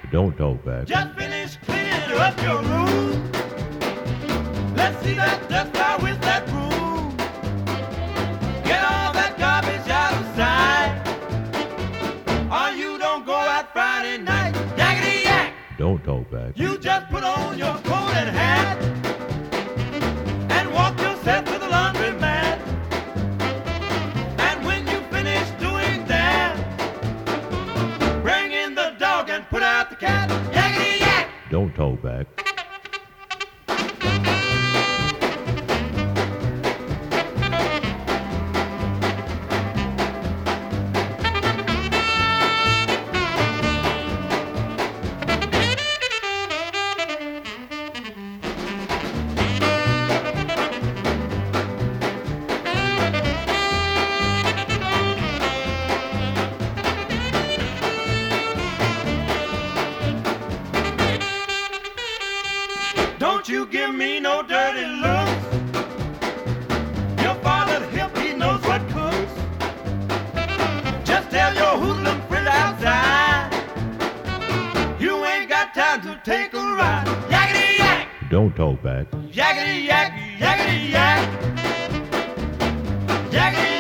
Don't talk back. Just finished cleaning up your room. Let's see that dust fly with that broom. Get all that garbage out of sight. Or you don't go out Friday night. Yakety yak! Don't talk back. You just put on your coat and hat and walk yourself to the laundromat. And when you finish doing that, bring in the dog and put out the cat. Yakety yak! Don't talk back. Don't you give me no dirty looks. Your father's hip, he knows what cooks. Just tell your hoodlum friend outside you ain't got time to take a ride. Yakety yak! Don't talk back. Yakety yak, yakety yak. Yakety